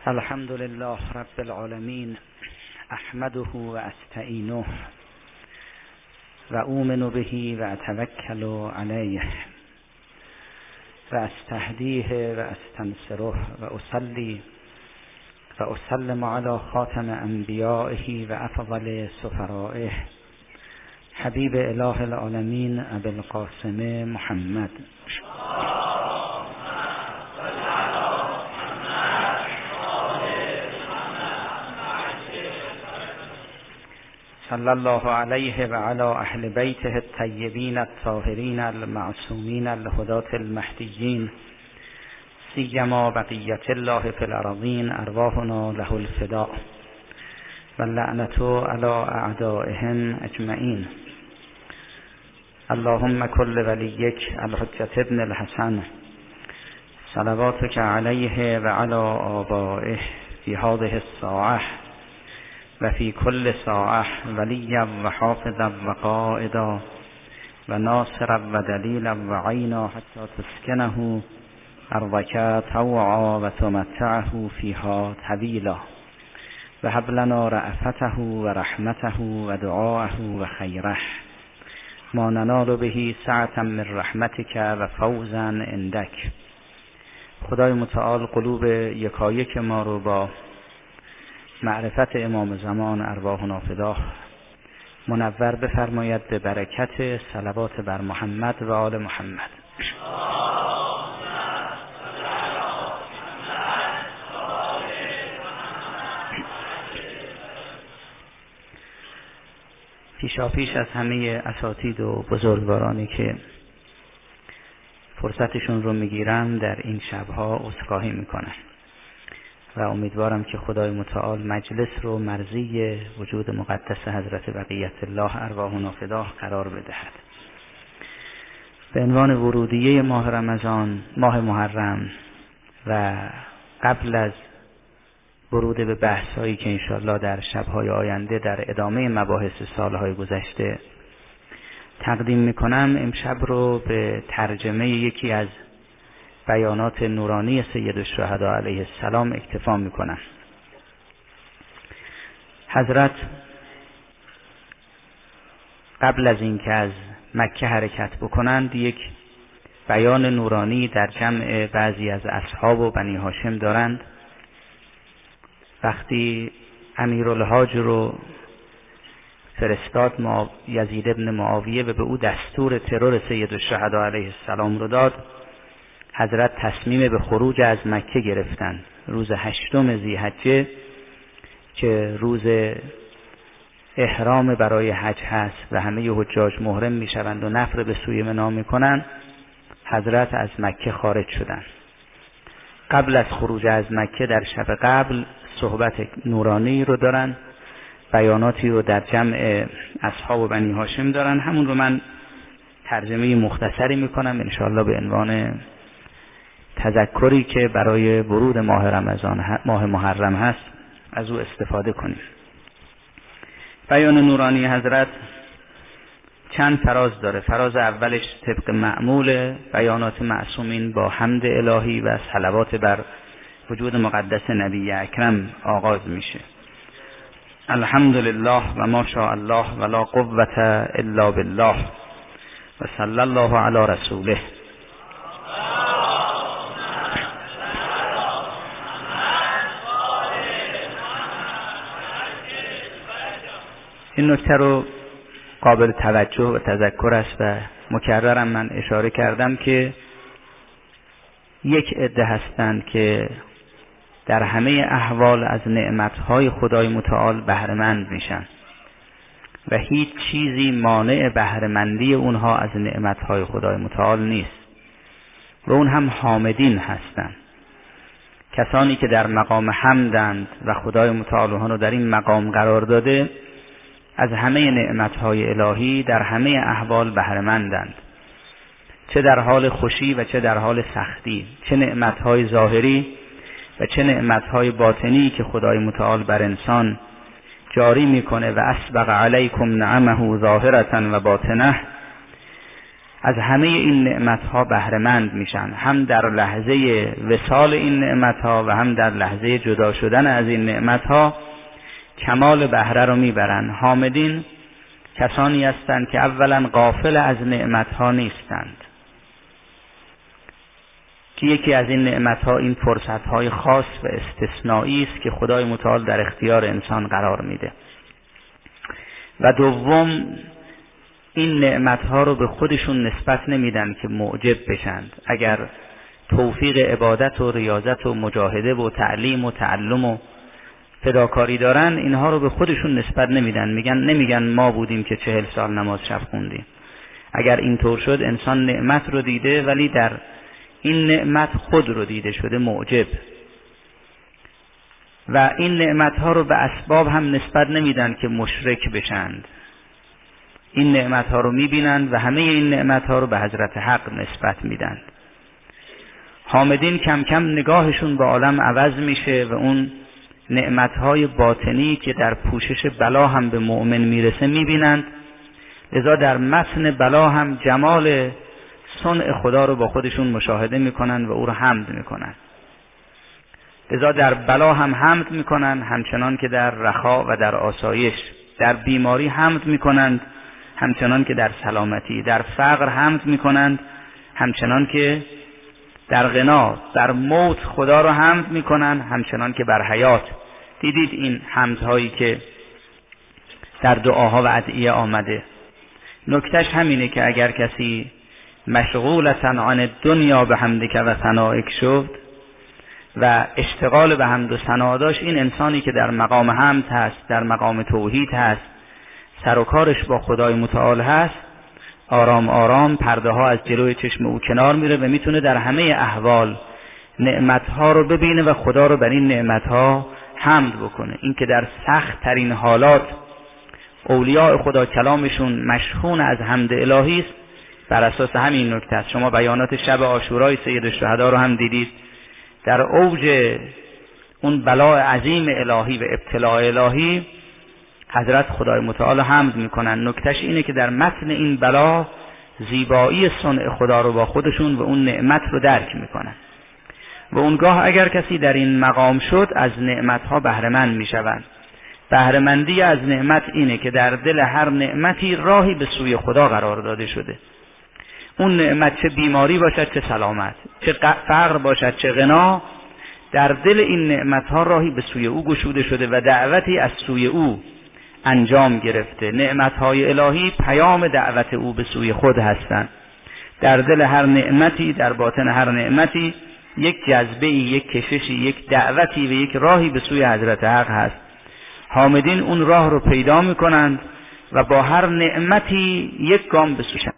الحمد لله رب العالمين احمده و استعینه و اؤمن به و اتوکل علیه و استهدیه و استنصره و اصلی و اسلم علی خاتم انبیائه و افضل سفرائه حبیب اله العالمین ابی القاسم محمد صلی الله علیه و علی اهل بیته الطیبین الطاهرین المعصومین الهداة المهدیین سیما بقیة الله فی الارضین ارواحنا له الفداء و لعنة علی اعدائهم اجمعین. اللهم کل ولیک الحجة ابن الحسن صلواتک علیه و علی آبائه فی هذه الساعة و فی کل ساعة ولیا و حافظا و قائدا و ناصرا و دلیلا و عینا حتی تسکنه ارضک طوعا و تمتعه فیها طویلا و هب لنا رأفته و رحمته و دعاءه و خیره ما ننال به سعة من رحمتک و فوزا عندک. خدای متعال قلوب یکایک ما رو با معرفت امام زمان ارواحنا فداه منور بفرماید به برکت صلوات بر محمد و آل محمد. پیشاپیش از همه اساتید و بزرگوارانی که فرصتشون رو میگیرم در این شبها عذرخواهی میکنم و امیدوارم که خدای متعال مجلس رو مرضی وجود مقدس حضرت بقیت الله ارواحنا فداه قرار بدهد. به عنوان ورودیه ماه رمضان، ماه محرم و قبل از ورود به بحث‌هایی که انشاءالله در شب‌های آینده در ادامه مباحث سال‌های گذشته تقدیم می‌کنم، امشب رو به ترجمه یکی از بیانات نورانی سید الشهدا علیه السلام اکتفا میکنم. حضرت قبل از اینکه از مکه حرکت بکنند یک بیان نورانی در جمع بعضی از اصحاب و بنی هاشم دارند. وقتی امیرالحاج رو فرستاد یزید ابن معاویه و به او دستور ترور سید الشهدا علیه السلام رو داد، حضرت تصمیم به خروج از مکه گرفتند. روز 8 ذی‌حجه که روز احرام برای حج هست و همه حجاج محرم میشوند و نفر به سوی منا میکنند، حضرت از مکه خارج شدند. قبل از خروج از مکه در شب قبل صحبت نورانی رو دارن، بیاناتی رو در جمع اصحاب و بنی هاشم دارن. همون رو من ترجمه مختصری میکنم انشاءالله به عنوان تذکری که برای ورود ماه رمضان، ماه محرم هست، از او استفاده کنیم. بیان نورانی حضرت چند فراز داره. فراز اولش طبق معمول بیانات معصومین با حمد الهی و صلوات بر وجود مقدس نبی اکرم آغاز میشه. الحمدلله و ما شاء الله و لا قوة الا بالله و صلی الله علی رسوله. این نکته رو قابل توجه و تذکر است و مکررم من اشاره کردم که یک عده هستند که در همه احوال از نعمتهای خدای متعال بهره‌مند میشن و هیچ چیزی مانع بهره‌مندی اونها از نعمتهای خدای متعال نیست و اون هم حامدین هستند. کسانی که در مقام حمدند و خدای متعال اونها رو در این مقام قرار داده، از همه نعمتهای الهی در همه احوال بهره‌مندند، چه در حال خوشی و چه در حال سختی، چه نعمتهای ظاهری و چه نعمتهای باطنی که خدای متعال بر انسان جاری میکنه و اسبغ علیکم نعمه ظاهرة و باطنه. از همه این نعمتها بهره‌مند میشن، هم در لحظه وصال این نعمتها و هم در لحظه جدا شدن از این نعمتها کمال بهره رو میبرن. حامدین کسانی هستند که اولا غافل از نعمتها نیستند، که یکی از این نعمتها این فرصتهای خاص و استثنایی است که خدای متعال در اختیار انسان قرار میده. و دوم، این نعمتها رو به خودشون نسبت نمیدن که معجب بشند. اگر توفیق عبادت و ریاضت و مجاهده و تعلیم و تعلم و فداکاری دارن، اینها رو به خودشون نسبت نمیدن. نمیگن ما بودیم که 40 سال نماز شب خوندیم. اگر اینطور شد انسان نعمت رو دیده ولی در این نعمت خود رو دیده شده معجب. و این نعمتها رو به اسباب هم نسبت نمیدن که مشرک بشند. این نعمتها رو میبینند و همه این نعمتها رو به حضرت حق نسبت میدن. حامدین کم کم نگاهشون به عالم عوض میشه و اون نعمتهای باطنی که در پوشش بلا هم به مؤمن میرسه میبینند. لذا در متن بلا هم جمال صنع خدا رو با خودشون مشاهده میکنن و او رو حمد میکنن. لذا در بلا هم حمد میکنن، همچنان که در رخا و در آسایش. در بیماری حمد میکنند، همچنان که در سلامتی. در فقر حمد میکنند، همچنان که در غنا. در موت خدا رو حمد میکنن، همچنان که بر حیات. دیدید این حمدهایی که در دعاها و ادعیه آمده. نکتهش همینه که اگر کسی مشغولتن عن الدنیا به حمدک و ثنائک شد و اشتغال به حمد و ثنا داشت، این انسانی که در مقام حمد هست، در مقام توحید هست، سر و کارش با خدای متعال هست، آرام آرام پرده ها از جلوی چشم او کنار میره و میتونه در همه احوال نعمتها رو ببینه و خدا رو بر این نعمتها حمد بکنه. این که در سخت ترین حالات اولیاء خدا کلامشون مشحون از حمد الهی است، بر اساس همین نکته است. شما بیانات شب عاشورای سید الشهدا رو هم دیدید. در اوج اون بلاء عظیم الهی و ابتلاء الهی حضرت خدای متعال حمد میکنن. نکتهش اینه که در متن این بلا زیبایی صنع خدا رو با خودشون و اون نعمت رو درک میکنن و اونگاه اگر کسی در این مقام شد از نعمتها بهره‌مند میشوند. بهره‌مندی از نعمت اینه که در دل هر نعمتی راهی به سوی خدا قرار داده شده. اون نعمت چه بیماری باشد چه سلامت، چه فقر باشد چه غنا، در دل این نعمتها راهی به سوی او گشوده شده و دعوتی از سوی او انجام گرفته. نعمتهای الهی پیام دعوت او به سوی خود هستند. در دل هر نعمتی، در باطن هر نعمتی یک جذبه‌ای، یک کششی، یک دعوتی و یک راهی به سوی حضرت حق هست. حامدین اون راه رو پیدا میکنند و با هر نعمتی یک گام به سوی.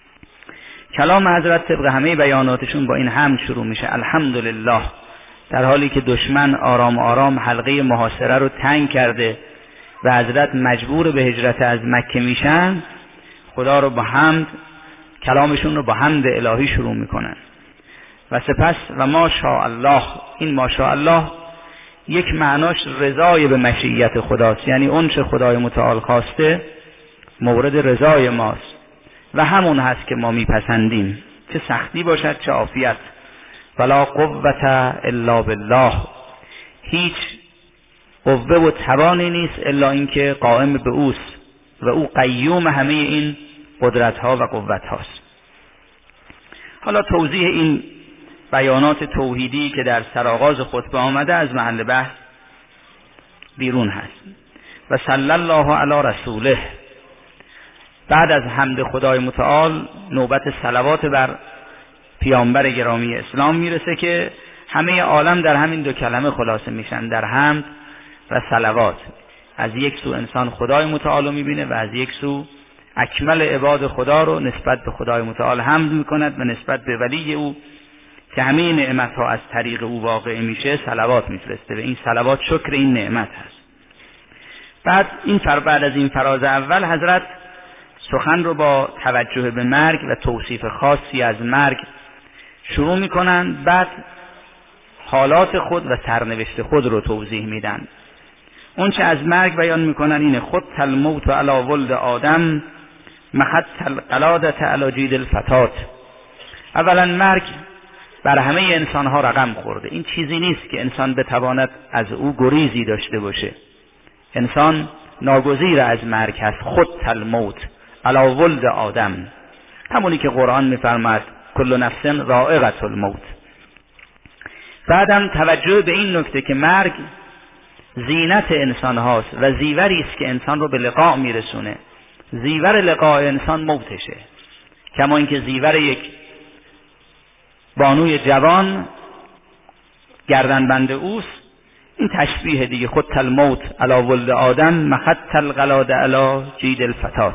کلام حضرت طبق همه بیاناتشون با این حمد شروع میشه، الحمدلله. در حالی که دشمن آرام آرام حلقه محاصره رو تنگ کرده و حضرت مجبور به هجرت از مکه میشن، خدا رو با حمد، کلامشون رو با حمد الهی شروع میکنن و سپس و ماشاءالله. این ماشاءالله یک معناش رضای به مشیت خداست، یعنی اون چه خدای متعال خواسته مورد رضای ماست و همون هست که ما میپسندیم، چه سختی باشد چه عافیت. ولا قوة الا بالله. هیچ قوه و توانی نیست الا اینکه قائم به اوست و او قیوم همه این قدرت ها و قوت هاست. حالا توضیح این بیانات توحیدی که در سرآغاز خطبه آمده از محل بحث بیرون هست. و صلی الله علی رسوله. بعد از حمد خدای متعال نوبت صلوات بر پیامبر گرامی اسلام میرسه که همه عالم در همین دو کلمه خلاصه میشن، در حمد و صلوات. از یک سو انسان خدای متعال رو میبینه و از یک سو اکمل عباد خدا رو نسبت به خدای متعال حمد میکند و نسبت به ولی او که همه نعمت ها از طریق او واقع میشه صلوات میفرسته و این صلوات شکر این نعمت هست. بعد از این فراز اول حضرت سخن رو با توجه به مرگ و توصیف خاصی از مرگ شروع میکنن. بعد حالات خود و سرنوشت خود رو توضیح میدن. اون چه از مرگ بیان میکنن اینه: خود الموت علی ولد آدم مخط القلادة علی جید الفتات. اولا مرگ بر همه انسان ها رقم خورده. این چیزی نیست که انسان بتواند از او گریزی داشته باشه. انسان ناگزیر از مرگ هست. خود الموت علی ولد آدم، همونی که قرآن میفرماد کل نفس ذائقة الموت. بعدم توجه به این نکته که مرگ زینت انسان هاست و زیوری است که انسان رو به لقاء میرسونه. زیور لقاء انسان موتشه، کما اینکه زیور یک بانوی جوان گردنبند اوست. این تشبیه دیگه، خود الموت علی ولد آدم مخط القلادة علی جید الفتات.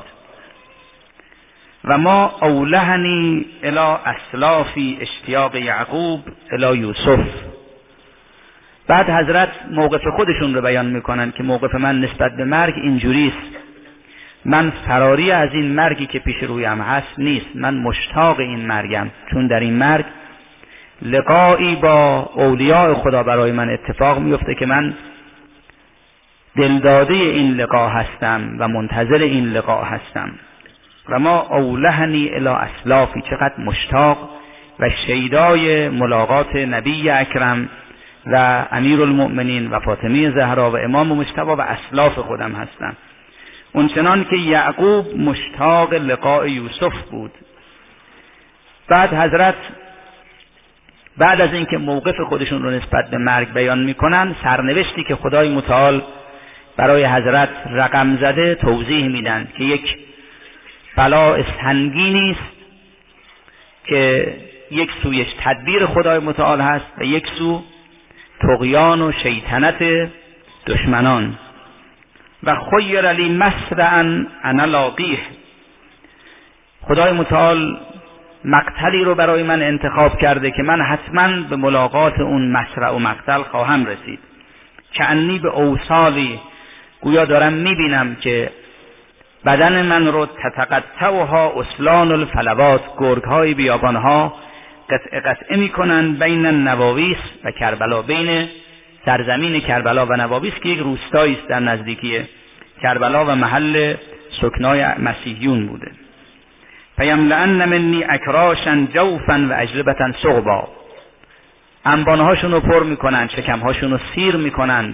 و ما اولهنی الی اسلافی اشتیاق یعقوب الی یوسف. بعد حضرت موقف خودشون رو بیان میکنن که موقف من نسبت به مرگ اینجوریست. من فراری از این مرگی که پیش رویم هست نیست، من مشتاق این مرگم، چون در این مرگ لقایی با اولیاء خدا برای من اتفاق میفته که من دلداده این لقا هستم و منتظر این لقا هستم. و ما اولهنی الی اسلافی، چقدر مشتاق و شیدای ملاقات نبی اکرم و امیرالمؤمنین و فاطمه زهرا و امام مجتبی و اسلاف خودم هستم. اونچنان که یعقوب مشتاق لقاء یوسف بود. بعد حضرت بعد از اینکه موقف خودشون رو نسبت به مرگ بیان میکنن، سرنوشتی که خدای متعال برای حضرت رقم زده توضیح میدن که یک بلا سنگینی است که یک سویش تدبیر خدای متعال هست و یک سو طغیان و شیطنت دشمنان. و خیر لی مسرعا انا لاقیه، خدای متعال مقتلی رو برای من انتخاب کرده که من حتما به ملاقات اون مسرع و مقتل خواهم رسید. که انی به اوصالی، گویا دارم میبینم که بدن من رو تتقطعها اسلان الفلوات، گرگهای بیابانها قطعه میکنن بین نواویس و کربلا، بین سرزمین کربلا و نواویس که یک روستایی است در نزدیکی کربلا و محل سکنای مسیحیون بوده. فیملأن منی اکراشا جوفا و اجربتا ثغبا، انبانهاشون رو پر میکنن، شکمهاشون رو سیر میکنند.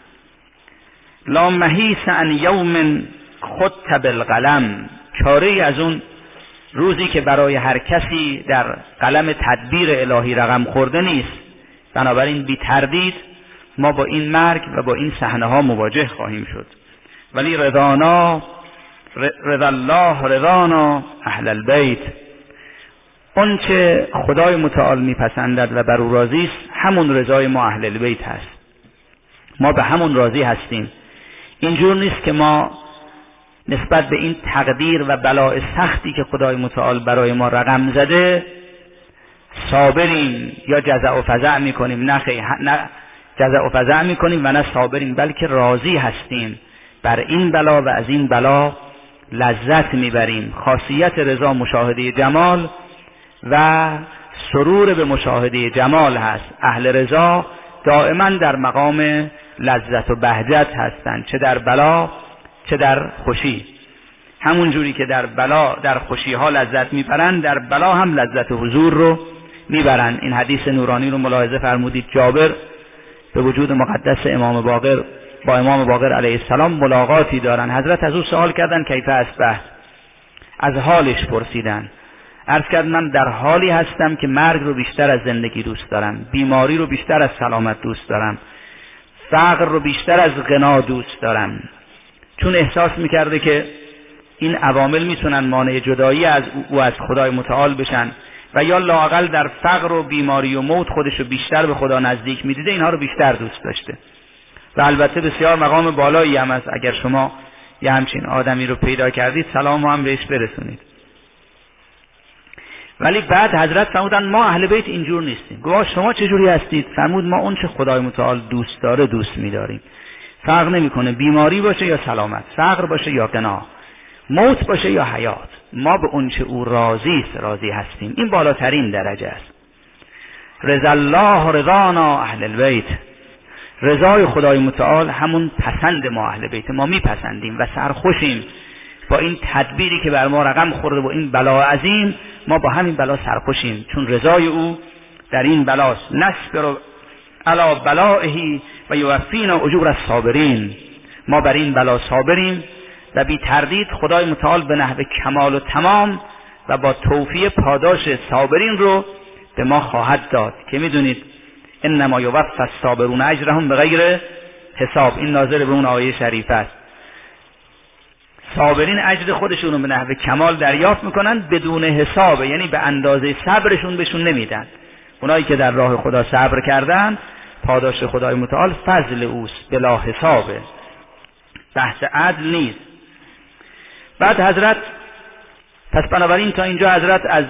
لا محیص عن یوم خط بالقلم، چاره از اون روزی که برای هر کسی در قلم تدبیر الهی رقم خورده نیست. بنابراین بی تردید ما با این مرگ و با این صحنه ها مواجه خواهیم شد. ولی رضا الله رضانا اهل البیت، اون چه خدای متعال میپسندد و بر او راضی است همون رضای ما اهل البیت هست. ما به همون راضی هستیم. اینجور نیست که ما نسبت به این تقدیر و بلاء سختی که خدای متعال برای ما رقم زده صابریم یا جزع و فزع میکنیم. نه جزع و فزع میکنیم و نه صابریم، بلکه راضی هستیم بر این بلا و از این بلا لذت میبریم. خاصیت رضا مشاهده جمال و سرور به مشاهده جمال هست. اهل رضا دائما در مقام لذت و بهجت هستند، چه در بلا چه در خوشی. همون جوری که در بلا در خوشی ها لذت میبرند، در بلا هم لذت و حضور رو میبرند. این حدیث نورانی رو ملاحظه فرمودید. جابر به وجود مقدس امام باقر با امام باقر علیه السلام ملاقاتی دارن. حضرت از او سوال کردن کیف اصبحت، از حالش پرسیدن. عرض کرد من در حالی هستم که مرگ رو بیشتر از زندگی دوست دارم، بیماری رو بیشتر از سلامت دوست دارم، فقر رو بیشتر از غنا دوست دارم. چون احساس میکرده که این عوامل میتونن مانع جدایی از او از خدای متعال بشن و یا لااقل در فقر و بیماری و موت خودش رو بیشتر به خدا نزدیک میدیده، اینها رو بیشتر دوست داشته. و البته بسیار مقام بالایی هم است. اگر شما یه همچین آدمی رو پیدا کردید سلام هم بهش برسونید. ولی بعد حضرت فرمودن ما اهل بیت اینجور نیستیم. گفت شما چجوری هستید؟ فرمود ما اون چه خدای متعال دوست داره دوست می‌داریم. فرق نمی‌کنه بیماری باشه یا سلامت، فقر باشه یا غنا، موت باشه یا حیات. ما به اون چه او راضی است راضی هستیم. این بالاترین درجه است. رضا الله رضانا اهل البیت، رضای خدای متعال همون پسند ما اهل بیت. ما میپسندیم و سرخوشیم با این تدبیری که بر ما رقم خورده و این بلا عظیم، ما با همین بلا سرخوشیم، چون رضای او در این بلاست. نصبر علی بلائه و یوفینا اجور الصابرین. ما بر این بلا صابریم و بی تردید خدای متعال به نحو کمال و تمام و با توفیق پاداش صابرین رو به ما خواهد داد که میدونید انما یوفی الصابرون اجرهم بغیر حساب. این ناظر به اون آیه شریف است. صابرین اجر خودشون رو به نحو کمال دریافت میکنن بدون حساب، یعنی به اندازه صبرشون بهشون نمیدن. اونایی که در راه خدا صبر کردن پاداش خدای متعال فضل اوست بلا حسابه، بحث عدل نیست. بعد حضرت پس بنابراین تا اینجا حضرت از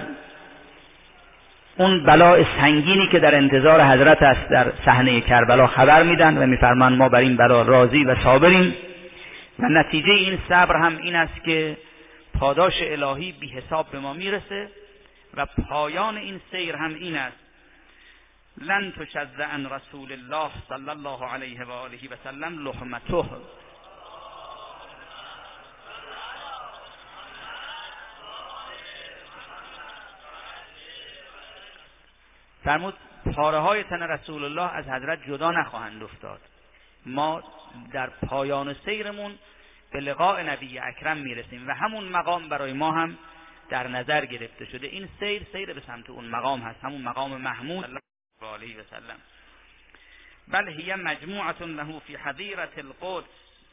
اون بلاء سنگینی که در انتظار حضرت است در صحنه کربلا خبر میدن و میفرمان ما بر این بلا راضی و صابریم و نتیجه این صبر هم این است که پاداش الهی بی حساب به ما میرسه و پایان این سیر هم این است لن تشذ عن رسول الله صلی الله علیه و آله و سلم لحمته. فرمود پاره های تن رسول الله از حضرت جدا نخواهند افتاد. ما در پایان سیرمون به لقاء نبی اکرم میرسیم و همون مقام برای ما هم در نظر گرفته شده. این سیر به سمت اون مقام هست، همون مقام محمود صلی الله علیه و سلم. بل هی مجموعه له فی حظیره القدس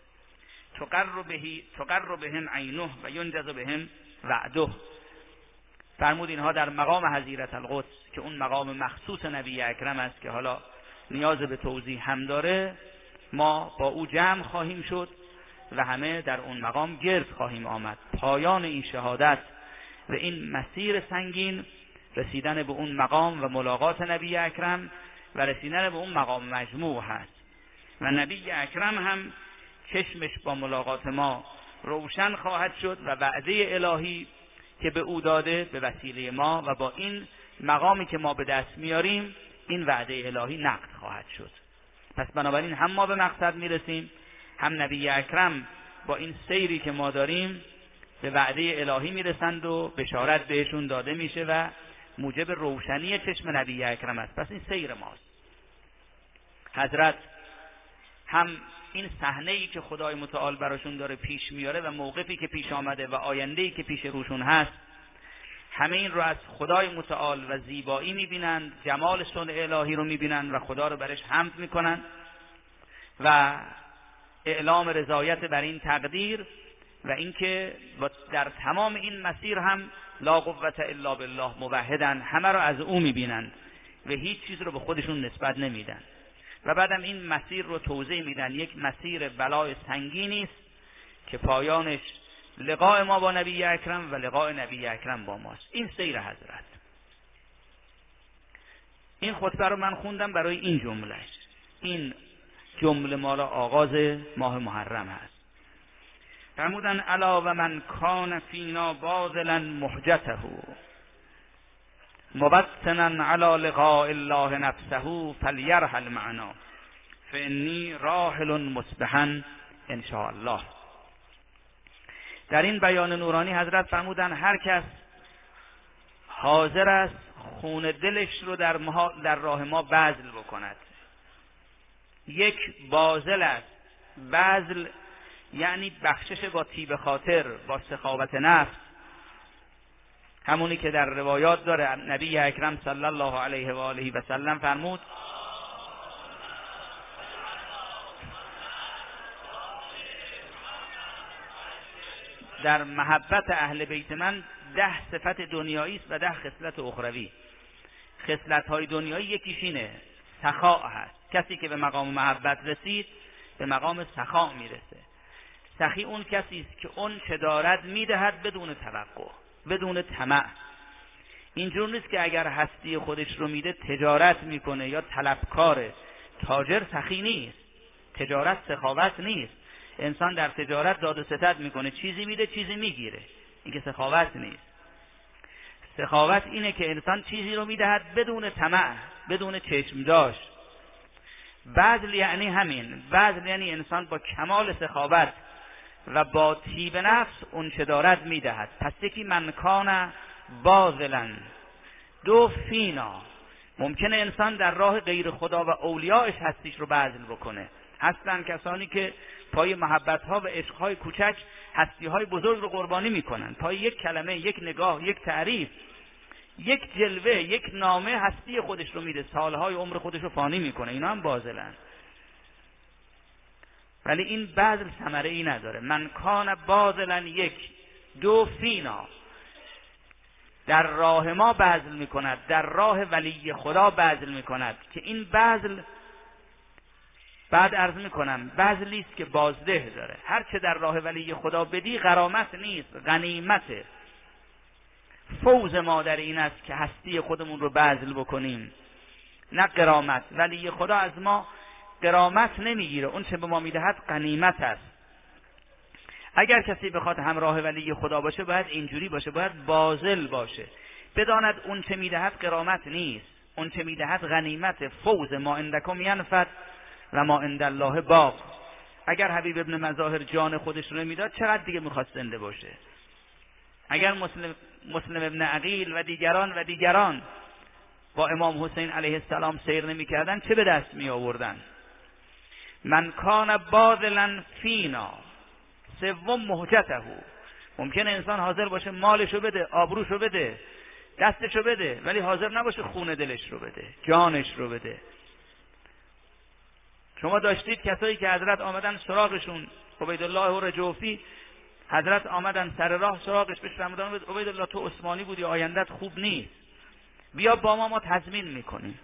تقر بهم عینه و ینجز بهم وعده. فرمود اینها در مقام حظیره القدس که اون مقام مخصوص نبی اکرم است که حالا نیاز به توضیح هم داره، ما با او جمع خواهیم شد و همه در اون مقام گرد خواهیم آمد. پایان این شهادت و این مسیر سنگین رسیدن به اون مقام و ملاقات نبی اکرم و رسیدن به اون مقام مجموع هست و نبی اکرم هم چشمش با ملاقات ما روشن خواهد شد و وعده الهی که به او داده به وسیله ما و با این مقامی که ما به دست میاریم این وعده الهی نقد خواهد شد. پس بنابراین هم ما به مقصد میرسیم، هم نبی اکرم با این سیری که ما داریم به وعده الهی میرسند و بشارت بهشون داده میشه و موجب روشنی چشم نبی اکرم است. پس این سیر ماست. حضرت هم این صحنه‌ای که خدای متعال براشون داره پیش میاره و موقفی که پیش آمده و آینده‌ای که پیش روشون هست، همه این رو از خدای متعال و زیبایی میبینند، جمال صنع الهی رو میبینند و خدا رو برش حمد میکنند و اعلام رضایت بر این تقدیر و اینکه در تمام این مسیر هم لا قوة الا بالله موحدن، همه رو از او میبینند و هیچ چیز رو به خودشون نسبت نمیدن و بعدم این مسیر رو توضیح میدن. یک مسیر بلای سنگینی است که پایانش لقاء ما با نبی اکرم و لقاء نبی اکرم با ماست. این سیر حضرت. این خطبه رو من خوندم برای این جمله. این جمله مال آغاز ماه محرم هست. فرمودن الا و من کان فینا باذلا محجته مبتنا علی لقاء الله نفسه فلیرحل معنا فانی راحل مصبحا ان شاء الله. در این بیان نورانی حضرت فرمودن هر کس حاضر است خون دلش رو در راه ما بذل بکند. یک باذل است. بذل یعنی بخشش با طیب خاطر، با سخاوت نفس، همونی که در روایات داره. نبی اکرم صلی الله علیه و آله و سلم فرمود در محبت اهل بیت من 10 صفت دنیایی است و 10 خصلت اخروی. خصلت های دنیایی یکیش اینه سخاء هست. کسی که به مقام محبت رسید به مقام سخاء میرسه. سخی اون کسی است که اون چه دارد میدهد بدون توقع، بدون طمع. اینجور نیست که اگر هستی خودش رو میده تجارت میکنه یا طلبکاره. تاجر سخی نیست. تجارت سخاوت نیست. انسان در تجارت داد و ستد میکنه، چیزی میده چیزی میگیره. این که سخاوت نیست. سخاوت اینه که انسان چیزی رو میدهد بدون طمع، بدون چشم داشت. بذل یعنی همین. بذل یعنی انسان با کمال سخاوت و با طیب نفس اون چه دارد میدهد. پس یکی من کان باذلا دو فینا. ممکنه انسان در راه غیر خدا و اولیاءش هستیش رو بذل بکنه. هستن کسانی که پای محبت‌ها و عشق‌های کوچک هستی‌های بزرگ رو قربانی میکنن، پای یک کلمه، یک نگاه، یک تعریف، یک جلوه، یک نامه هستی خودش رو میده، سالهای عمر خودش رو فانی میکنه. اینا هم باذلن. ولی این بذل ثمره ای نداره. من کان باذلا یک دو فینا، در راه ما بذل میکند، در راه ولی خدا بذل میکند. که این بذل بعد عرض میکنم بذلی است که بازده داره. هر چه در راه ولی خدا بدی غرامت نیست، غنیمته. فوز ما در این است که هستی خودمون رو بذل بکنیم، نه غرامت. ولی خدا از ما غرامت نمیگیره، اون چه به ما میدهد غنیمت است. اگر کسی بخواد همراه ولی خدا باشه باید اینجوری باشه، باید باذل باشه، بداند اون چه میدهد غرامت نیست، اون چه میدهد غنیمت. فوز ما عندکم ینفد و ما عند الله باق. اگر حبیب ابن مظاهر جان خودش رو نمیداد چقدر دیگه میخواست زنده باشه؟ اگر مسلم ابن عقیل و دیگران با امام حسین علیه السلام سیر نمیکردن چه به دست می آوردن؟ من کان باذلا فینا. سوم مهجته. ممکنه انسان حاضر باشه مالشو بده، آبروشو بده، دستشو بده، ولی حاضر نباشه خون دلش رو بده، جانش رو بده. شما داشتید کسایی که حضرت آمدن سراغشون، عبیدالله رجوفی، حضرت آمدن سر راه سراغش، بهش فرمودن عبیدالله تو عثمانی بودی، آیندت خوب نیست، بیا با ما تضمین میکنیم.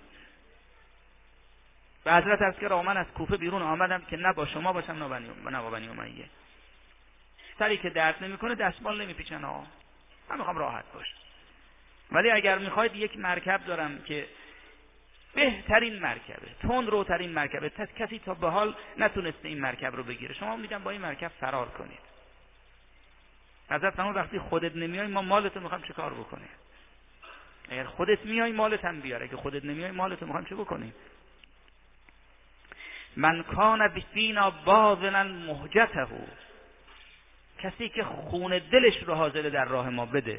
و حضرت از که من از کوفه بیرون آمدم که نه با شما باشم نه با بنی امیه. سری که درد نمیکنه دستمال نمیپیچن ها، من میخوام راحت باشم. ولی اگر میخواید یک مرکب دارم که بهترین مرکبه، تندروترین مرکبه، کسی تا به حال نتونسته این مرکب رو بگیره، شما میگم با این مرکب فرار کنید. حضرت فرمود وقتی خودت نمیای ما مالتو میخوام چه کار بکنیم؟ اگر خودت میای مالت هم بیار، اگه خودت نمیای مالتو میخوام چه بکنیم؟ من کان بفینا باذلا مهجته. کسی که خون دلش رو حاضر در راه ما بده.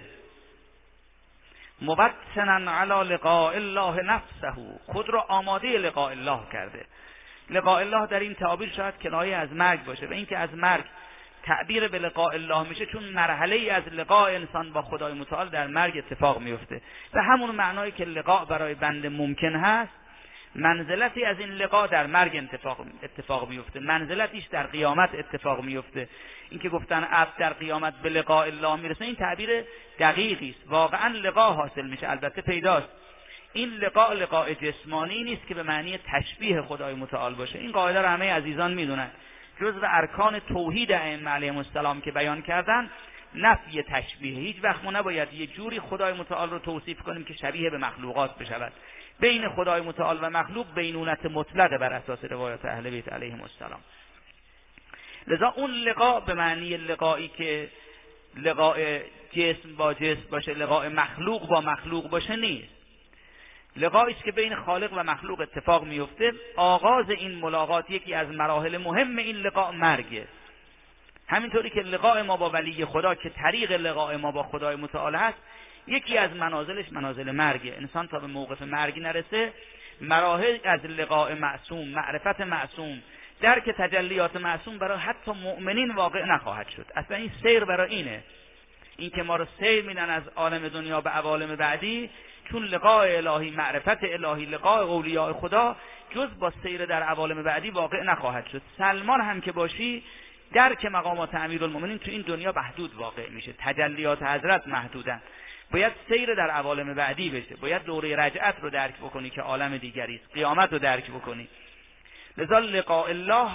مبتنا علی لقاء الله نفسه. خود رو آماده لقاء الله کرده. لقاء الله در این تعابیر شاید کنایه از مرگ باشه، و این که از مرگ تعبیر به لقاء الله میشه چون مرحله ای از لقاء انسان با خدای متعال در مرگ اتفاق میفته. و همون معنایی که لقاء برای بنده ممکن هست، منزلتی از این لقاء در مرگ اتفاق میفته، منزلتیش در قیامت اتفاق میفته. این که گفتن عبد در قیامت به لقاء الله میرسه، این تعبیر دقیقی است. واقعا لقاء حاصل میشه، البته پیداست. این لقاء جسمانی نیست که به معنی تشبیه خدای متعال باشه. این قاعده رو همه عزیزان میدونن. جزو ارکان توحید ائمه علیهم السلام که بیان کردن نفی تشبیه. هیچ وقت ما نباید یه جوری خدای متعال رو توصیف کنیم که شبیه به مخلوقات بشود. بین خدای متعال و مخلوق بینونت مطلقه بر اساس روایات اهل بیت علیهم السلام. لذا اون لقاء به معنی لقایی که لقاء جسم با جسم باشه، لقاء مخلوق با مخلوق باشه نیست. لقایی که بین خالق و مخلوق اتفاق میفته. آغاز این ملاقات یکی از مراحل مهم این لقاء مرگه. همینطوری که لقاء ما با ولی خدا که طریق لقاء ما با خدای متعال هست، یکی از منازلش منازل مرگه. انسان تا به موقف مرگ نرسه، مراحل از لقاء معصوم، معرفت معصوم، درک تجلیات معصوم برای حتی مؤمنین واقع نخواهد شد. اصلا این سیر برای اینه، این که ما رو سیر میدن از عالم دنیا به عوالم بعدی، چون لقاء الهی، معرفت الهی، لقاء اولیاء خدا جز با سیر در عوالم بعدی واقع نخواهد شد. سلمان هم که باشی، درک مقامات امیرالمومنین تو این دنیا محدود واقع میشه، تجلیات حضرت محدودن. باید سیر در عوالم بعدی بشه، باید دوره رجعت رو درک بکنی که عالم دیگری است، قیامت رو درک بکنی. لذا لقاء الله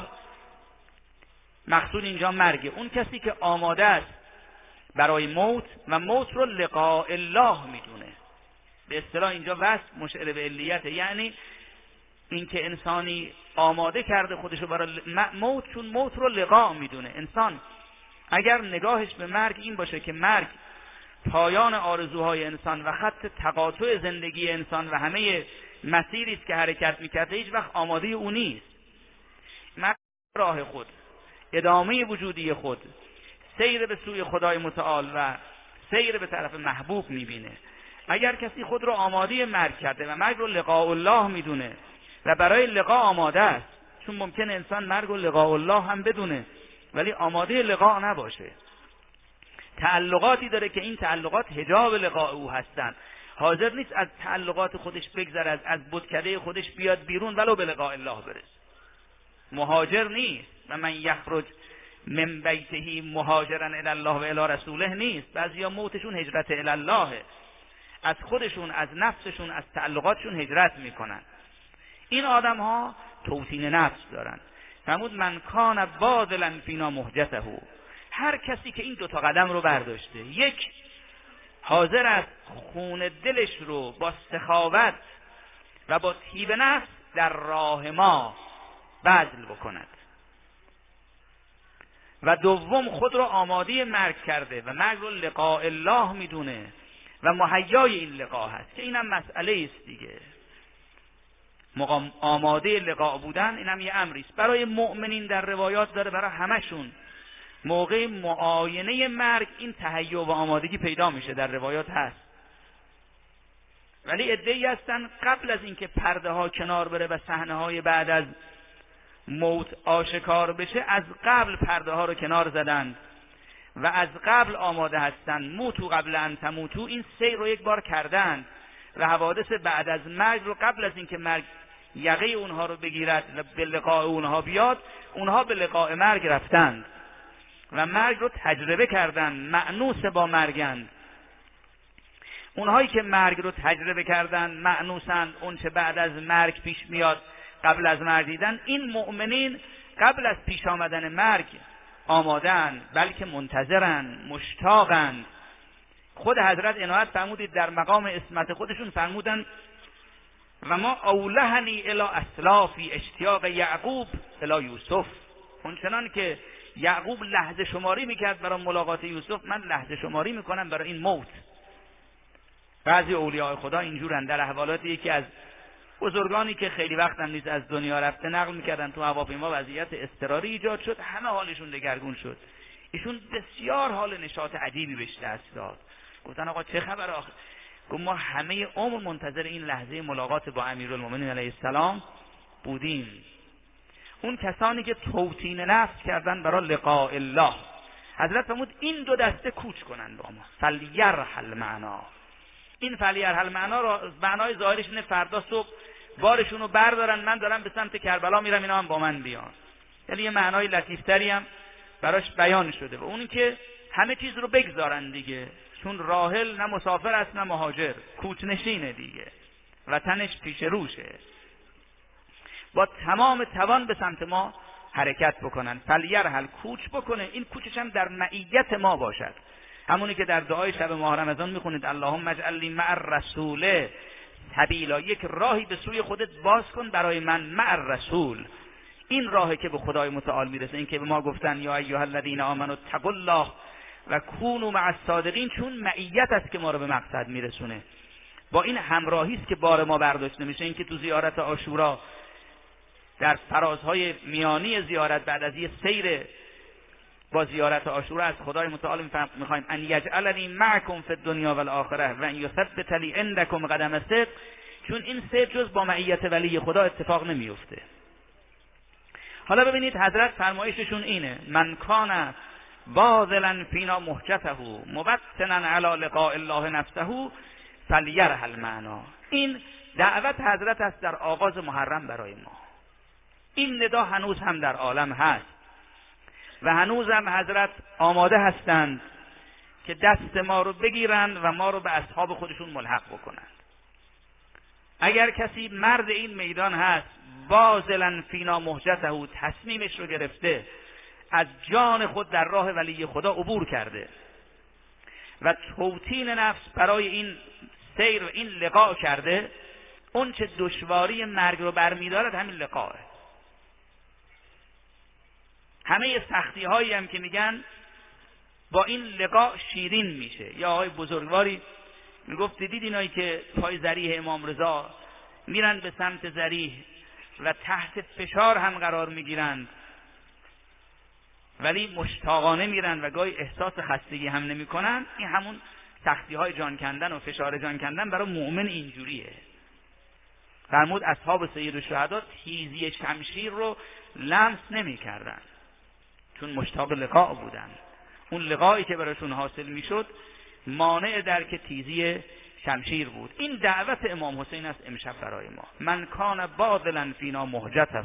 مقصود اینجا مرگه. اون کسی که آماده است برای موت و موت رو لقاء الله میدونه، به اصطلاح اینجا وصف مشعر به علیت، یعنی اینکه انسانی آماده کرده خودشو برای موت، چون موت رو لقاء میدونه. انسان اگر نگاهش به مرگ این باشه که مرگ پایان آرزوهای انسان و خط تقاطع زندگی انسان و همه مسیری است که حرکت میکرده، هیچ وقت آماده او نیست. مرگ راه خود، ادامه وجودی خود، سیر به سوی خدای متعال و سیر به طرف محبوب میبینه. اگر کسی خود رو آماده مرگ کرده و مرگ رو لقاء الله میدونه و برای لقاء آماده است، چون ممکنه انسان مرگ رو لقاء الله هم بدونه ولی آماده لقاء نباشه، تعلقاتی داره که این تعلقات حجاب لقاء او هستن، حاضر نیست از تعلقات خودش بگذره، از بتکده خودش بیاد بیرون ولو به لقاء الله برسه، مهاجر نیست. و من یخرج من بیته مهاجرا الی الله و الی رسوله نیست. بعضیا موتشون هجرت الی الله، از خودشون، از نفسشون، از تعلقاتشون هجرت میکنن. این آدم ها توطین نفس دارن. فرمود من کان باذلا فینا مهجته، هر کسی که این دوتا قدم رو برداشته، یک، حاضر است خون دلش رو با سخاوت و با طیب نفس در راه ما بذل بکند، و دوم خود رو آماده مرگ کرده و مرگ رو لقاء الله میدونه و مهیای این لقاء هست، که اینم مسئله است دیگه. آماده لقاء بودن اینم یه امری است برای مؤمنین، در روایات داره برای همشون. موقع معاینه مرگ این تهیع و آمادگی پیدا میشه، در روایات هست. ولی عده‌ای هستن قبل از اینکه پرده ها کنار بره و صحنه های بعد از موت آشکار بشه، از قبل پرده ها رو کنار زدن و از قبل آماده هستن. موتو قبل ان تموتو، این سیر رو یک بار کردن و حوادث بعد از مرگ رو قبل از اینکه مرگ یقه اونها رو بگیرد و به لقاء اونها بیاد، اونها به لقاء مرگ رفتند و مرگ رو تجربه کردن، مأنوس با مرگند. اونهایی که مرگ رو تجربه کردن، مأنوسند، اون چه بعد از مرگ پیش میاد قبل از مرگ دیدن. این مؤمنین قبل از پیش آمدن مرگ آمادن، بلکه منتظرن، مشتاقن. خود حضرت عنایت فرمودید در مقام اسمت خودشون فرمودن و ما اولهنی الی اسلافی اشتیاق یعقوب الی یوسف. اونچنان که یعقوب لحظه شماری میکرد برای ملاقات یوسف، من لحظه شماری میکنم برای این موت. بعضی اولیاء خدا اینجورن. در احوالات یکی از بزرگانی که خیلی وقت هم نیست از دنیا رفته نقل میکردن تو هواپیما وضعیت اضطراری ایجاد شد، همه حالشون دگرگون شد. ایشون بسیار حال نشاط عجیبی بهش دست داد. گفتن آقا چه خبر آخه؟ گفت ما همه عمر منتظر این لحظه ملاقات با امیرالمومنین علیه السلام بودیم. اون کسانی که توطین نفس کردن برای لقاء الله، حضرت فرمود این دو دسته کوچ کنن با ما. فلیرحل معنا، این فلیرحل معنا را معنای ظاهرش اینه فردا صبح بارشون رو بردارن، من دارم به سمت کربلا میرم، اینا هم با من بیان. یعنی یه معنای لطیفتری هم براش بیان شده. و اون که همه چیز رو بگذارن دیگه، چون راحل نه مسافر است نه مهاجر، کوچ نشینه دیگه، وطنش پیش روشه، با تمام توان به سمت ما حرکت بکنن. فلیرحل، کوچ بکنه. این کوچش هم در معیت ما باشد، همونی که در دعای شب ماه رمضان میخونید اللهم اجعل لی مع الرسول سبیلا، یک راهی به سوی خودت باز کن برای من مع الرسول. این راهی که به خدای متعال میرسه. این که به ما گفتن یا ایها الذین آمنوا اتقوا الله و کونوا مع الصادقین، چون معیت است که ما رو به مقصد میرسونه. با این همراهی است که بار ما برداشته میشه. این که تو زیارت عاشورا در فرازهای میانی زیارت بعد از یه سیر با زیارت عاشورا از خدای متعال میخوایم ان یجعلنی معکم فی الدنیا و الاخره و ان یثبت لی عندکم قدم صدق، چون این سیر جز با معیت ولی خدا اتفاق نمیفته. حالا ببینید حضرت فرمایششون اینه من کان باذلا فینا مهجته مبتنا علی لقاء الله نفسه فلیرحل معنا. این دعوت حضرت است در آغاز محرم برای ما. این ندا هنوز هم در عالم هست و هنوز هم حضرت آماده هستند که دست ما رو بگیرند و ما رو به اصحاب خودشون ملحق بکنند. اگر کسی مرد این میدان هست، باذلا فینا مهجته، تصمیمش رو گرفته، از جان خود در راه ولی خدا عبور کرده و توطین نفس برای این سیر و این لقاء کرده، اون چه دشواری مرگ رو برمی‌دارد همین لقاءه. همه سختی هایی هم که میگن با این لقاء شیرین میشه. یا آقای بزرگواری میگفت دیدید اینایی که پای ذریح امام رضا میرن به سمت ذریح و تحت فشار هم قرار میگیرند ولی مشتاقانه میرن و گاهی احساس خستگی هم نمیکنن. این همون سختی های جان کندن و فشار جان کندن برای مؤمن اینجوریه. فرمود اصحاب سید الشهدا تیزی شمشیر رو لمس نمیکردن، چون مشتاق لقاء بودن. اون لقایی که براشون حاصل میشد مانع درک تیزی شمشیر بود. این دعوت امام حسین است امشب برای ما. من کان باذلا فینا مهجته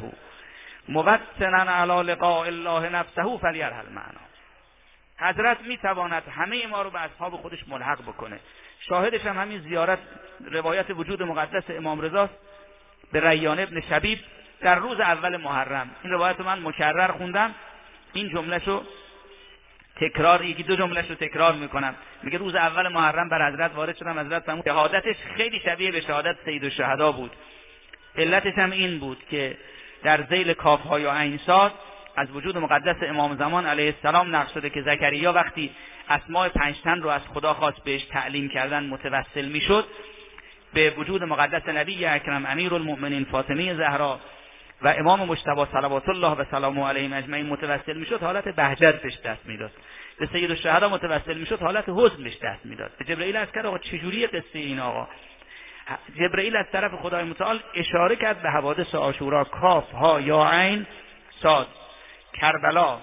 موطنا علی لقاء الله نفسه فلیرحل معنا. حضرت میتواند همه ما رو به اصحاب خودش ملحق بکنه. شاهدش هم همین زیارت روایت وجود مقدس امام رضا به ریان ابن شبیب در روز اول محرم. این روایت من مکرر خوندم، این جملهشو تکرار، یکی دو جملهشو تکرار میکنم. میگه روز اول محرم بر حضرت وارد شدم، حضرت فرمود شهادتش خیلی شبیه به شهادت سید الشهدا بود. علتش هم این بود که در ذیل کاف ها یا عین صاد از وجود مقدس امام زمان علیه السلام نقل شده که زکریا وقتی اسماء 5 تن رو از خدا خواست بهش تعلیم کردن متوسل میشد به وجود مقدس نبی اکرم امیرالمؤمنین فاطمه زهرا و امام مجتبی صلوات الله و سلامه علیهم اجمعین متوسل میشد، حالت بهجت بهش دست میداد. به سید الشهدا متوسل میشد، حالت حزن بهش دست میداد. به جبرئیل از کرد آقا چجوری قصه این آقا؟ جبرئیل از طرف خدای متعال اشاره کرد به حوادث عاشورا، کاف ها یا عین صاد، کربلا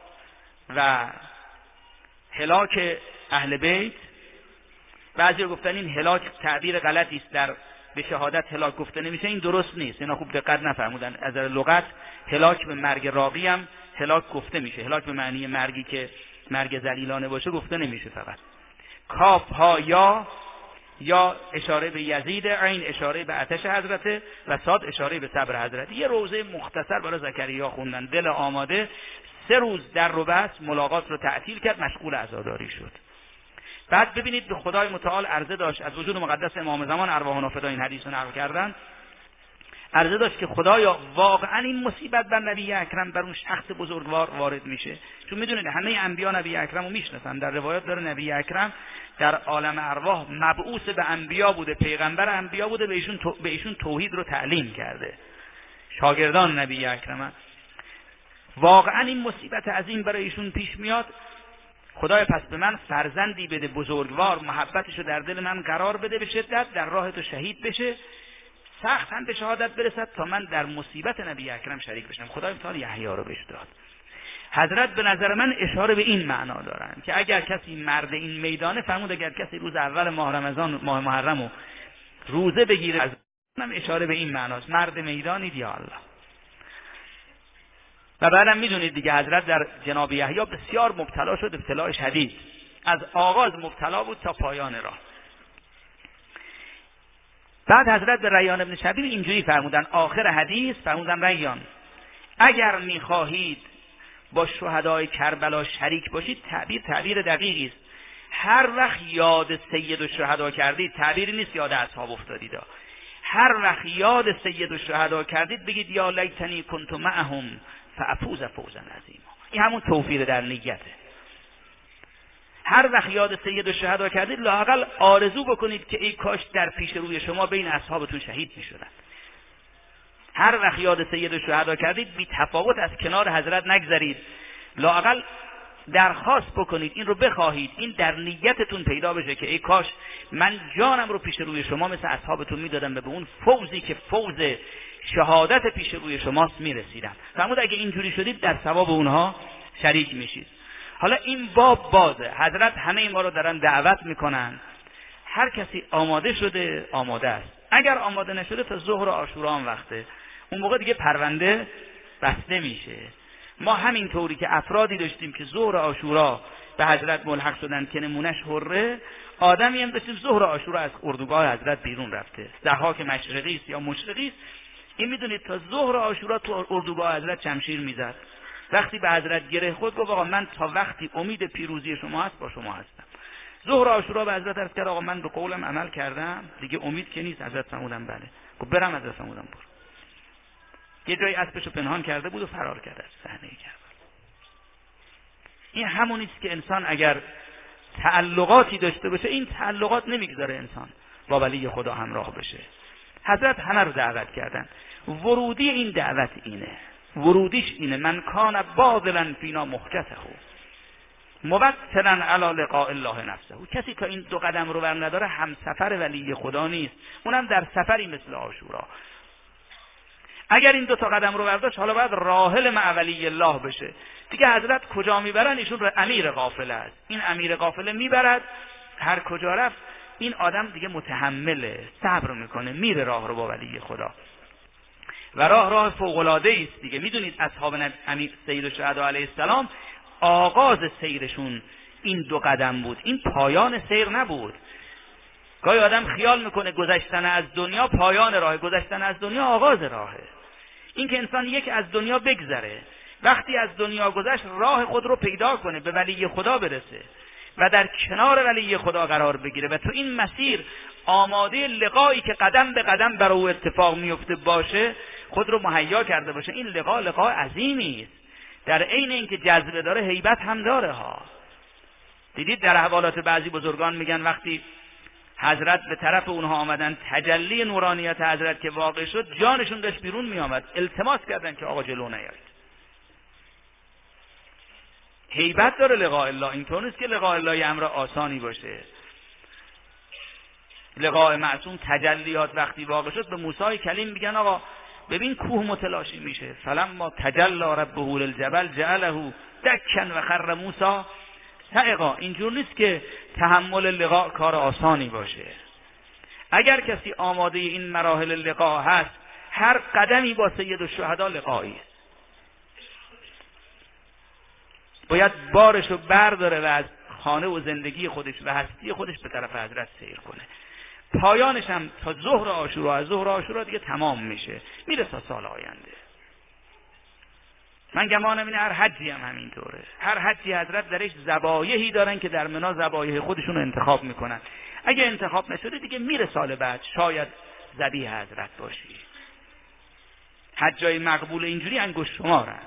و هلاک اهل بیت. بعضی گفتن این هلاک تعبیر غلطی است، در به شهادت هلاک گفته نمیشه، این درست نیست. اینا خوب دقت نفرمودن. از نظر لغت هلاک به مرگ راقی هم هلاک گفته میشه. هلاک به معنی مرگی که مرگ ذلیلانه باشه گفته نمیشه. فقط کاف ها یا اشاره به یزید، عین اشاره به آتش حضرت و صاد اشاره به صبر حضرت. یه روزه مختصر برای زکریا خوندن، دل آماده. 3 روز در رو بس ملاقات رو تعطیل کرد، مشغول عزاداری شد. بعد ببینید به خدای متعال عرضه داشت از وجود مقدس امام زمان ارواحنا فدای این حدیث رو نقل کردن، عرضه داشت که خدایا واقعا این مصیبت بر نبی اکرم، بر اون شخص بزرگوار وارد میشه. چون میدونید همه انبیا نبی اکرم رو میشناسن. در روایات داره نبی اکرم در عالم ارواح مبعوث به انبیا بوده، پیغمبر انبیا بوده، به ایشون توحید رو تعلیم کرده، شاگردان نبی اکرم. واقعا این مصیبت عظیم برای ایشون پیش میاد. خدای پس به من فرزندی بده بزرگوار، محبتشو در دل من قرار بده، به شدت در راه تو شهید بشه، سخت هم به شهادت برسد تا من در مصیبت نبی اکرم شریک بشم. خدای تعالی یحیی رو بهش داد. حضرت به نظر من اشاره به این معنا دارن که اگر کسی مرد این میدانه، فرمود اگر کسی روز اول ماه رمضان ماه محرم و روزه بگیره، از هم اشاره به این معناست، مرد میدانید یا الله. و بعدم میدونید دیگه حضرت در جناب یحیی بسیار مبتلا شد، ابتلاء شدید، از آغاز مبتلا بود تا پایان راه. بعد حضرت به ریان ابن شبیب اینجوری فرمودن، آخر حدیث فرمودن ریان اگر میخواهید با شهدای کربلا شریک باشید، تعبیر دقیقی است. هر وقت یاد سید الشهدا کردید، تعبیری نیست یاد اصحاب افتادید، هر وقت یاد سید الشهدا کردید بگید یا لیتنی کنت معهم فافوز فوزا عظیما. این همون توفیر در نیته. هر وقت یاد سید الشهدا کردید لااقل آرزو بکنید که ای کاش در پیش روی شما بین اصحابتون شهید میشدن. هر وقت یاد سید الشهدا کردید بی تفاوت از کنار حضرت نگذرید، لااقل درخواست بکنید، این رو بخواهید، این در نیتتون پیدا بشه که ای کاش من جانم رو پیش روی شما مثل اصحابتون میدادم و به اون فوزی که فوز شهادت پیش روی شماست میرسیدم. فرمود اگه اینجوری شدید در ثواب اونها شریک میشید. حالا این باب بازه، حضرت همه ما رو دارن دعوت میکنن، هر کسی آماده شده آماده است. اگر آماده نشده تا ظهر عاشورا هم وقته، اون موقع دیگه پرونده بسته میشه. ما همین طوری که افرادی داشتیم که ظهر عاشورا به حضرت ملحق شدن که نمونش حره، آدمی هم داشتیم ظهر عاشورا از اردوگاه حضرت بیرون رفته، ضحاک مشرقی است یا مشرقی است. این میدونید تا ظهر عاشورا تو اردوگاه حضرت شمشیر میزد. وقتی به حضرت گره خود گفت آقا من تا وقتی امید پیروزی شما هست با شما هستم. ظهر عاشورا به حضرت عرض کرد آقا من به قولم عمل کردم، دیگه امید که نیست. حضرت فرمودن بله. گفت برم. حضرت فرمودن برو. یه جایی اسبشو پنهان کرده بود و فرار کرده از صحنه کربلا. این همونی است که انسان اگر تعلقاتی داشته باشه، این تعلقات نمیگذاره انسان با ولی خدا همراه بشه. حضرت همه رو دعوت کردن. ورودی این دعوت اینه، ورودیش اینه من کان باذلا فینا مخجته مبتلا علی لقاء الله نفسه. کسی که این دو قدم رو بر نداره همسفر ولی خدا نیست، اونم در سفری مثل عاشورا. اگر این دو تا قدم رو برداشت حالا باید راحل مع ولی الله بشه. دیگه حضرت کجا میبرن؟ ایشون امیر قافله است. این امیر قافله میبرد، هر کجا رفت این آدم دیگه متحمله، صبر میکنه، میره راه رو با ولی خدا. و راه فوق العاده است دیگه. میدونید اصحاب امیر سید الشهدا علیه السلام آغاز سیرشون این دو قدم بود، این پایان سیر نبود. گاهی آدم خیال میکنه گذشتن از دنیا پایان راه، گذشتن از دنیا آغاز راهه. این که انسان یک از دنیا بگذره، وقتی از دنیا گذشت راه خود رو پیدا کنه، به ولی خدا برسه و در کنار ولی خدا قرار بگیره و تو این مسیر آماده لقایی که قدم به قدم بر او اتفاق میفته باشه، خود رو مهیا کرده باشه. این لقا عظیمی است، در عین اینکه جذبه داره هیبت هم داره ها. دیدید در حوالات بعضی بزرگان میگن وقتی حضرت به طرف اونها آمدن، تجلی نورانیت حضرت که واقع شد، جانشون داشت بیرون میآمد، التماس کردن که آقا جلو نیایید. هیبت داره لقاء الله، اینطور نیست که لقاء الله یه امر آسانی باشه. لقاء معصوم تجلیات وقتی واقع شد، به موسی کلیم میگن آقا ببین کوه متلاشی میشه، فلما تجلی ربه للجبل جعله دکا و خر موسی صعقا. اینجور نیست که تحمل لقاء کار آسانی باشه. اگر کسی آماده این مراحل لقاء هست، هر قدمی با سید الشهدا لقایی است. باید بارش رو برداره و از خانه و زندگی خودش و هستی خودش به طرف حضرت سیر کنه. پایانش هم تا ظهر عاشورا، از ظهر عاشورا دیگه تمام میشه، میره تا سال آینده. من گمانم این هر حجی هم همینطوره. هر حجی حضرت درش ذبایحی دارن که در منا ذبایح خودشون رو انتخاب میکنن. اگه انتخاب نشده دیگه میره سال بعد، شاید ذبیح حضرت باشی. حجای مقبول اینجوری انگشت شمارن.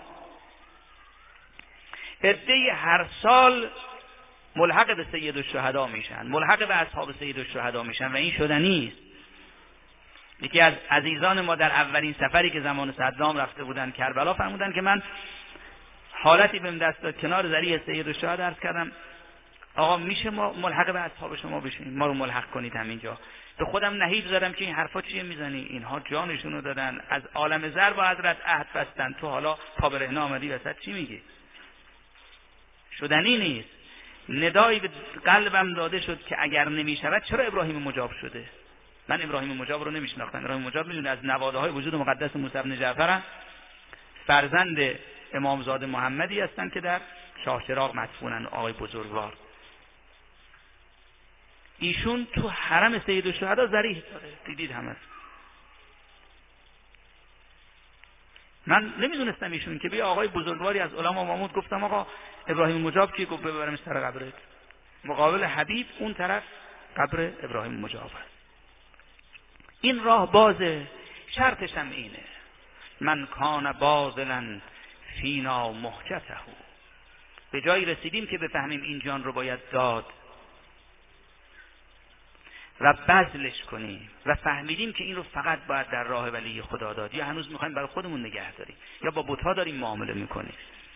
عده‌ای هر سال ملحق به سید الشهدا میشن، ملحق به اصحاب سید الشهدا میشن و این شدنی است. یکی از عزیزان ما در اولین سفری که زمان صدام رفته بودن کربلا فرمودن که من حالتی بهم دست داد، کنار ذریح سید الشهدا عرض کردم آقا میشه ما ملحق به اصحاب شما بشیم، ما رو ملحق کنید همینجا. به خودم نهید زدم که این حرفا چیه میزنی؟ اینها جانشون رو دادن، از عالم زر با حضرت عهد بستن، تو حالا پا به رهنه آمدی وسط چی میگی؟ شدنی نیست. ندایی به قلبم داده شد که اگر نمیشود چرا ابراهیم مجاب شده؟ من ابراهیم مجاب رو نمیشناختم. ابراهیم مجاب میدونه از نواده های وجود مقدس موسی بن جعفر، فرزند امامزاده محمدی هستن که در شاهچراغ مدفونن، آقای بزرگوار. ایشون تو حرم سید الشهدا ذریح داره، دیدید همه. من نمیدونستم ایشون که بیا آقای بزرگواری از علما محمود گفتم آقا ابراهیم مجاب کی؟ گفت ببرمش سر قبرت. مقابل حبیب اون طرف قبر ابراهیم مجاب است. این راه بازه، شرطش هم اینه من کان باذلا فینا مخجته. به جایی رسیدیم که بفهمیم این جان رو باید داد و بذلش کنیم و فهمیدیم که این رو فقط باید در راه ولی خدا داد، یا هنوز میخوایم برای خودمون نگه داریم یا با بت‌ها داریم معامله میکنیم.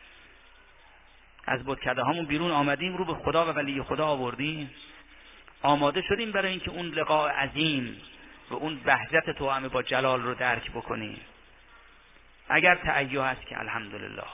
از بتکده هامون بیرون آمدیم، رو به خدا و ولی خدا آوردیم، آماده شدیم برای اینکه اون لقاء عظیم و اون بهجت توأم با جلال رو درک بکنیم. اگر تعیّه هست که الحمدلله،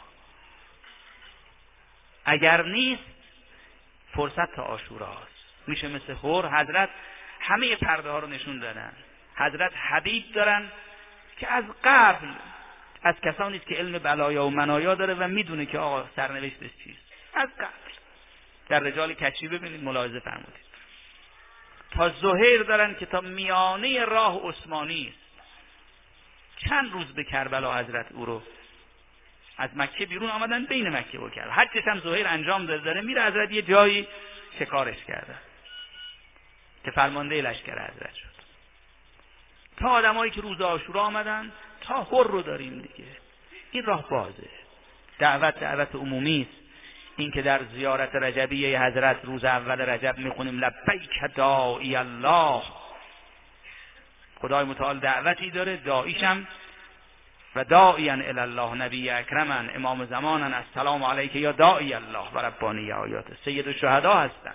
اگر نیست فرصت تا عاشوراست. میشه مثل هور. حضرت همه پرده ها رو نشون دادن. حضرت حبیب دارن که از قبل از کسانی است که علم بلایا و منایا داره و میدونه که آقا سرنوشتش چیست. از قبل در رجال کشی ببینید، ملاحظه فرمودید. تا زهیر دارن که تا میانه راه عثمانی است. چند روز به کربلا حضرت او رو از مکه بیرون آمدن، بین مکه و کربلا. حجش هم زهیر انجام داره، میره حضرت یه جایی شکارش کرده که فرمانده لشکر حضرت شد. تا آدمایی که روز عاشورا آمدن تا هر رو داریم دیگه. این راه بازه. دعوت عمومی است. این که در زیارت رجبیه حضرت روز اول رجب میخونیم لبیک داعی الله، خدای متعال دعوتی داره، داعیشم و داعیا الی الله نبی اکرمن امام زمانن السلام علیک یا داعی الله و ربانی آیات سید الشهدا هستند.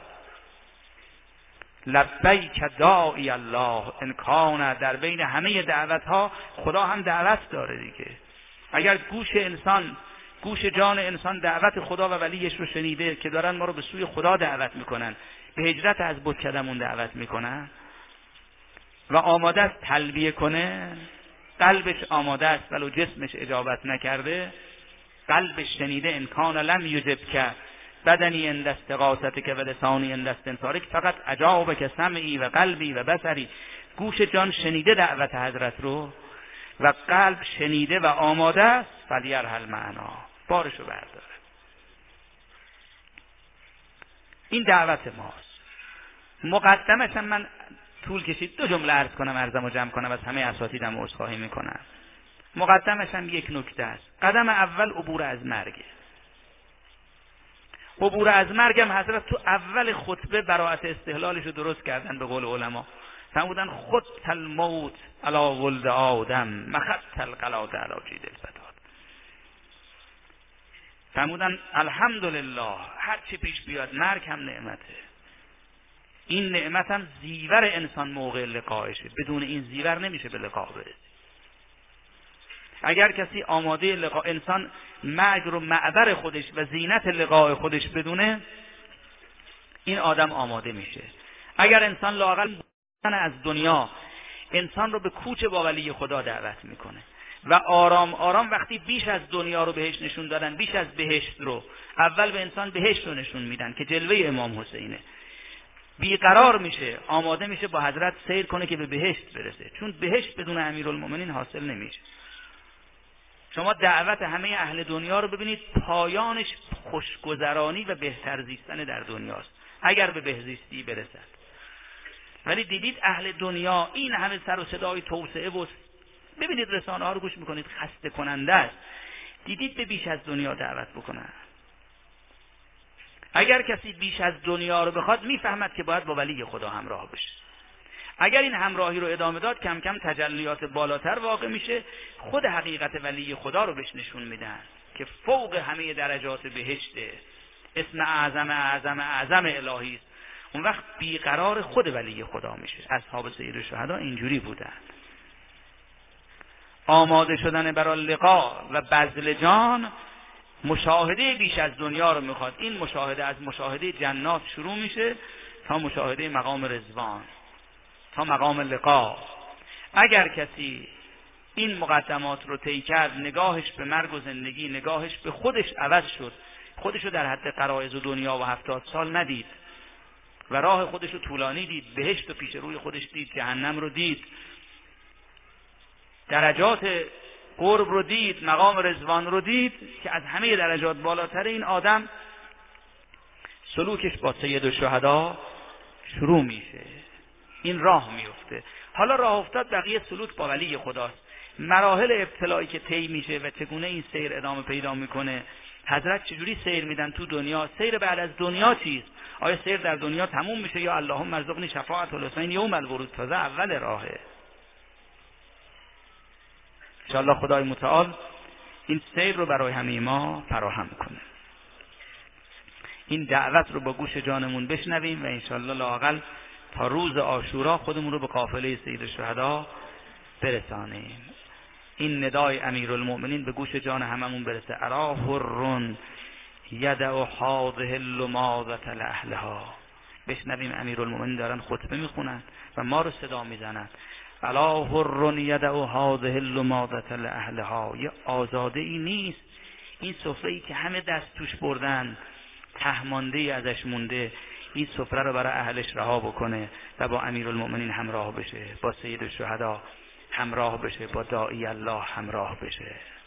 لبیک داعی الله انکان در بین همه دعوت ها خدا هم دعوت داره دیگه. اگر گوش جان انسان دعوت خدا و ولیش رو شنیده که دارن ما رو به سوی خدا دعوت میکنن، به هجرت از بتکدمون دعوت میکنن و آماده است تلبیه کنه، قلبش آماده است ولو جسمش اجابت نکرده، قلبش شنیده انکان لم یجبک بدنی اند استغاثتک و لسانی اند استنصارک فقط اجابک سمعی و قلبی و بصری. گوش جان شنیده دعوت حضرت رو و قلب شنیده و آماده است، فلیرحل معنا، بارشو برداره. این دعوت ماست. مقدمش هم من طول کشید 2 جمله عرض کنم، عرضمو جمع کنم، از همه اساتیدم عذرخواهی میکنم. مقدمش هم یک نکته است. قدم اول عبور از مرگه. عبور از مرگم حضرت تو اول خطبه براءت استحلالش رو درست کردن. به قول علما فرمودن خط الموت علی ولد آدم مخط القلات علی جید الفتات. فرمودن الحمدلله هر چی پیش بیاد مرگ هم نعمته. این نعمت هم زیور انسان موقع لقایشه. بدون این زیور نمیشه به لقا برسید. اگر کسی آماده لقا، انسان مرگ رو معبر خودش و زینت لقاء خودش بدونه، این آدم آماده میشه. اگر انسان لااقل از دنیا انسان رو به کوچ با ولی خدا دعوت میکنه و آرام آرام وقتی بیش از دنیا رو بهش نشون دادن، بیش از بهشت رو، اول به انسان بهشت رو نشون میدن که جلوه امام حسینه، بیقرار میشه، آماده میشه با حضرت سیر کنه که به بهشت برسه. چون بهشت بدون امیرالمومنین حاصل نمیشه. شما دعوت همه اهل دنیا رو ببینید، پایانش خوشگذرانی و بهتر زیستن در دنیاست اگر به بهزیستی برسد. ولی دیدید اهل دنیا این همه سر و صدای توسعه و ببینید رسانه ها رو گوش میکنید، خسته کننده است. دیدید به بیش از دنیا دعوت بکنن. اگر کسی بیش از دنیا رو بخواد میفهمد که باید با ولی خدا همراه بشه. اگر این همراهی رو ادامه داد کم کم تجلیات بالاتر واقع میشه، خود حقیقت ولی خدا رو بهش نشون میدن که فوق همه درجات بهشته، اسم اعظم اعظم اعظم الهی است. اون وقت بیقرار خود ولی خدا میشه. اصحاب سید الشهدا اینجوری بودن. آماده شدن برای لقا و بذل جان مشاهده بیش از دنیا رو میخواد. این مشاهده از مشاهده جنات شروع میشه تا مشاهده مقام رضوان، تا مقام لقا. اگر کسی این مقدمات رو طی کرد، نگاهش به مرگ و زندگی، نگاهش به خودش عوض شد، خودشو در حد غرایز و دنیا و 70 سال ندید و راه خودشو طولانی دید، بهشت و پیش روی خودش دید، جهنم رو دید، درجات قرب رو دید، مقام رضوان رو دید که از همه درجات بالاتر، این آدم سلوکش با سید الشهدا شروع میشه، این راه میفته. حالا راه افتاد، بقیه سلوک با ولی خداست. مراحل ابتلایی که طی میشه و چگونه این سیر ادامه پیدا میکنه، حضرت چجوری سیر میدن تو دنیا، سیر بعد از دنیا چیست؟ آیا سیر در دنیا تموم میشه یا اللهم ارزقنی شفاعت الحسین یوم الورود؟ تازه اول راهه. انشاءالله خدای متعال این سیر رو برای همه ما فراهم کنه. این دعوت رو با گوش جانمون بشنویم و انشاءالله لااقل تا روز عاشورا خودمون رو به قافله سید الشهدا برسانیم. این ندای امیرالمؤمنین به گوش جان هممون برسه. ارا حرون یدع هذه اللماضة لاهلها. بشنویم امیرالمؤمنین دارن خطبه میخونن و ما رو صدا میزنن. الا حرون یدع هذه اللماضة لاهلها. یه آزاده ای نیست این سفره ای که همه دست توش بردن، ته مانده ای ازش مونده، این سفره رو برای اهلش رها بکنه و با امیرالمؤمنین همراه بشه، با سید الشهدا همراه بشه، با داعی الله همراه بشه.